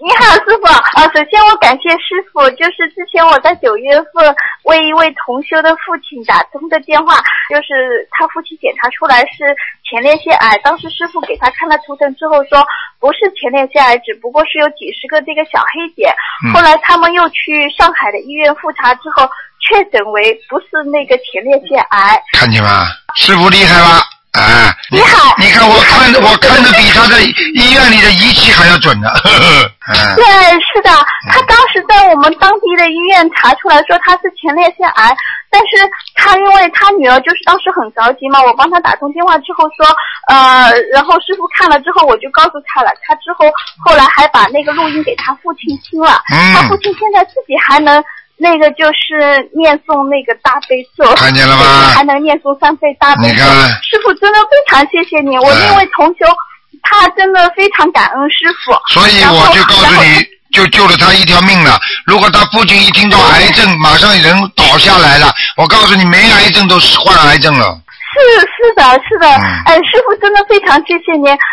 你好，师傅首先我感谢师傅，就是之前我在9月份为一位同修的父亲打通的电话，就是他父亲检查出来是前列腺癌，当时师傅给他看了图腾之后说不是前列腺癌，只不过是有几十个这个小黑点，后来他们又去上海的医院复查之后确诊为不是那个前列腺癌。 看见吗？师傅厉害吧？啊， 你好， 你看我看的比他的医院里的仪器还要准呢。 对，是的，他当时在我们当地的医院查出来说他是前列腺癌，但是他因为他女儿就是当时很着急嘛，我帮他打通电话之后说然后师傅看了之后我就告诉他了，他之后后来还把那个录音给他父亲听了，他父亲现在自己还能那个就是念诵那个大悲咒， 看见了吗？ 还能念诵3倍大悲咒。师傅真的非常谢谢你，我因为同修他真的非常感恩师傅， 所以我就告诉你，就救了他一条命了。如果他父亲一听到癌症，马上人倒下来了，我告诉你，没癌症都是患癌症了。 是的，师傅真的非常谢谢您。